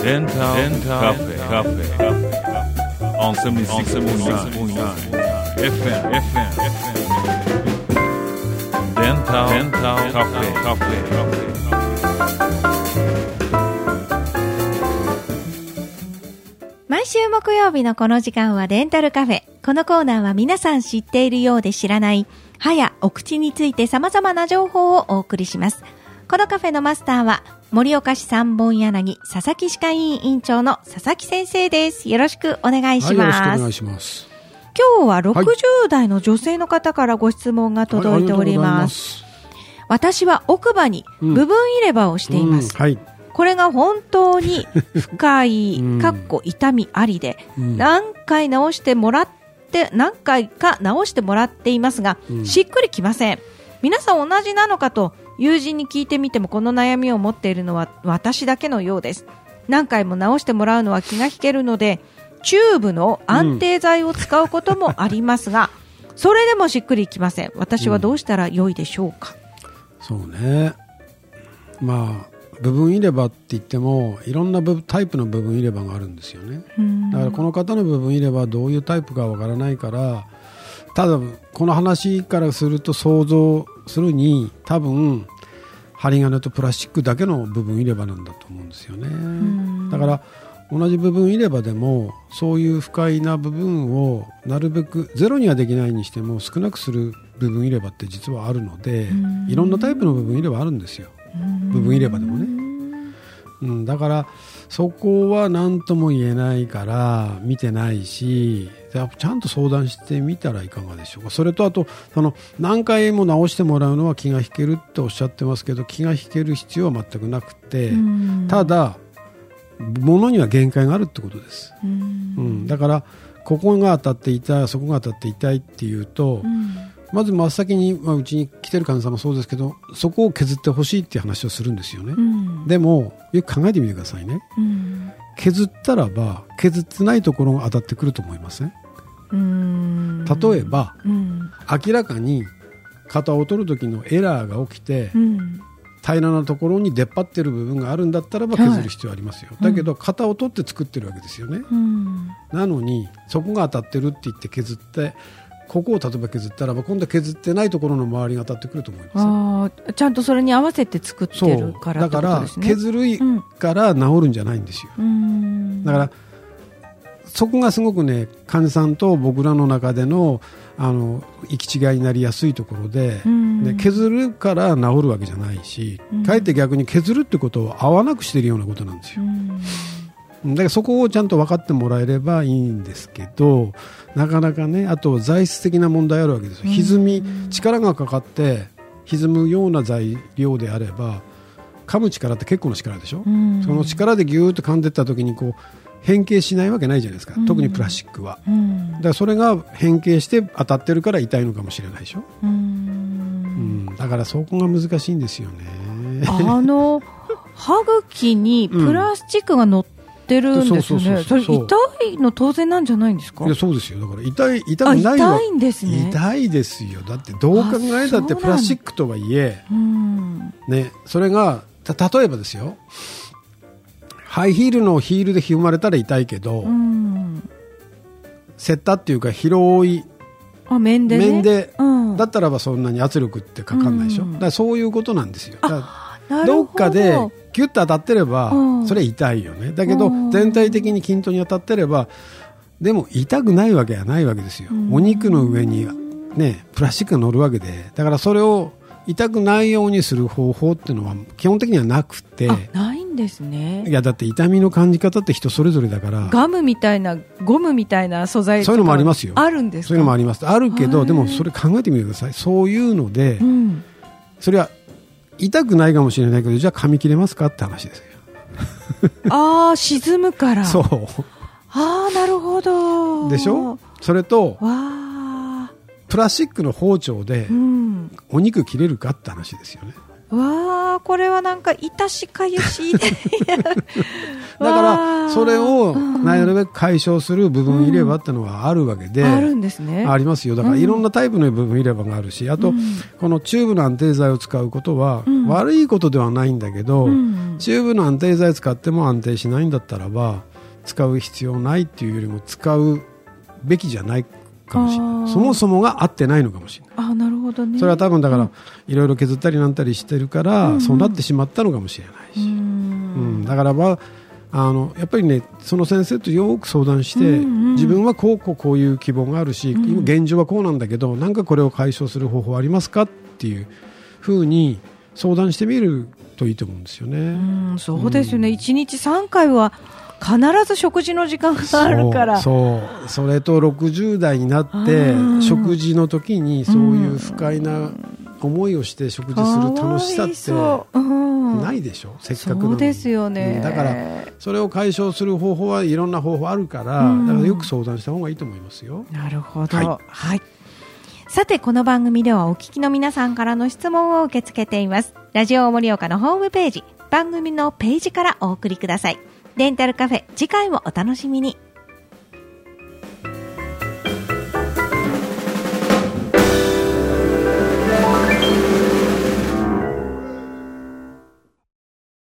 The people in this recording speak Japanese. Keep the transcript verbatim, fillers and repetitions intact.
デンタルカフェカフェ on セブンティーシックスポイントナイン エフエム エフエム デンタルカフェカフェ毎週木曜日のこの時間はデンタルカフェ。このコーナーは皆さん知っているようで知らない歯やお口について様々な情報をお送りします。このカフェのマスターは盛岡市三本柳佐々木歯科医院院長の佐々木先生です。よろしくお願いします。 はい、よろしくお願いします。 今日はろくじゅう代の女性の方からご質問が届いております。はい、私は奥歯に部分入れ歯をしています。 うんうん、はい。 これが本当に深い、かっこ痛みありで、うん、何回直してもらって、何回か直してもらっていますが、うん、しっくりきません。皆さん同じなのかと友人に聞いてみても、この悩みを持っているのは私だけのようです。何回も直してもらうのは気が引けるので、チューブの安定剤を使うこともありますが、うん、それでもしっくりきません。私はどうしたら良いでしょうか。 うん、そうね。まあ部分入れ歯って言ってもいろんなタイプの部分入れ歯があるんですよね。だからこの方の部分入れ歯はどういうタイプかわからないから、ただこの話からすると想像するに多分針金とプラスチックだけの部分入れ歯なんだと思うんですよね。だから同じ部分入れ歯でもそういう不快な部分をなるべくゼロにはできないにしても少なくする部分入れ歯って実はあるので、いろんなタイプの部分入れ歯あるんですよ。部分入れ歯でもね、うん、だからそこは何とも言えないから見てないし、ちゃんと相談してみたらいかがでしょうか。それとあとその何回も直してもらうのは気が引けるっておっしゃってますけど、気が引ける必要は全くなくて、ただ物には限界があるってことです、うん、だからここが当たって痛い、そこが当たって痛いっていうと、うん、まず真っ先に、まあ、うちに来てる患者さんもそうですけど、そこを削ってほしいっていう話をするんですよね、うん、でもよく考えてみてくださいね、うん、削ったらば削ってないところが当たってくると思いません？うーん、例えば、うん、明らかに型を取る時のエラーが起きて、うん、平らなところに出っ張ってる部分があるんだったらば削る必要ありますよ、はい、だけど型を取って作ってるわけですよね、うん、なのにそこが当たってるって言って削って、ここを例えば削ったらば今度は削ってないところの周りが当たってくると思います。 あ、ちゃんとそれに合わせて作ってるからってことですね。 だから削るから治るんじゃないんですよ、うん、だからそこがすごくね、患者さんと僕らの中でのあの行き違いになりやすいところで、うん、で削るから治るわけじゃないし、うん、かえって逆に削るってことを合わなくしているようなことなんですよ、うん、だからそこをちゃんと分かってもらえればいいんですけど、なかなかね、あと材質的な問題あるわけですよ。歪み、力がかかって歪むような材料であれば、噛む力って結構な力でしょ、うん、その力でギューッと噛んでいった時にこう変形しないわけないじゃないですか、うん、特にプラスチックは、うん、だからそれが変形して当たってるから痛いのかもしれないでしょ、うんうん、だからそこが難しいんですよね。あの歯茎にプラスチックが乗ってるんですよね。それ痛いの当然なんじゃないんですか？ いや、そうですよ。だから痛い、痛くないわ。 痛いんですね。 痛いですよ。だってどう考えたってプラスチックとはいえ、うんね、それがた例えばですよ、ハイヒールのヒールで踏まれたら痛いけど、うん、セッターっていうか広いあ面で、ね、 面で、うん、だったらばそんなに圧力ってかかんないでしょ、うん、だからそういうことなんですよ。だからどっかでギュッと当たってれば、うん、それは痛いよね。だけど、うん、全体的に均等に当たってればでも痛くないわけはないわけですよ、うん、お肉の上に、ね、プラスチックが乗るわけで、だからそれを痛くないようにする方法っていうのは基本的にはなくて。 あ、ないんですね。 いや、だって痛みの感じ方って人それぞれだから、 ガムみたいなゴムみたいな素材とかそういうのもありますよ。 あるんですか？ そういうのもあります。あるけど、でもそれ考えてみてください。そういうので、うん、それは痛くないかもしれないけど、じゃあ噛み切れますかって話ですよ。 ああ、沈むから。 そう。 ああ、なるほど。 でしょ。それとわ、 プラスチックの包丁でお肉切れるかって話ですよね。 わあ、これはなんかいたしかゆしだからそれをなるべく解消する部分入れ歯ってのはあるわけで、うん、 あるんですね。 ありますよ。だからいろんなタイプの部分入れ歯があるし、あと、うん、このチューブの安定剤を使うことは悪いことではないんだけど、うん、チューブの安定剤使っても安定しないんだったらば使う必要ないっていうよりも使うべきじゃないかもしれない。そもそもが合ってないのかもしれない。 あ、なるほどね。 それは多分だからいろいろ削ったりなんたりしてるから、うん、そうなってしまったのかもしれないし、うん、うん、だからばあのやっぱりね、その先生とよく相談して、うんうん、自分はこうこうこういう希望があるし、うん、今現状はこうなんだけど、なんかこれを解消する方法ありますかっていうふうに相談してみるといいと思うんですよね。 うん、そうですよね、うん、いちにちさんかいは必ず食事の時間があるから。 そう、そう、それとろくじゅう代になって食事の時にそういう不快な思いをして食事する楽しさってないでしょ、せっかくの。 そうですよね、 うん、だからそれを解消する方法はいろんな方法あるから、うん、だからよく相談した方がいいと思いますよ。 なるほど、 はいはい。さて、この番組ではお聞きの皆さんからの質問を受け付けています。ラジオ盛岡のホームページ、番組のページからお送りください。デンタルカフェ、次回もお楽しみに。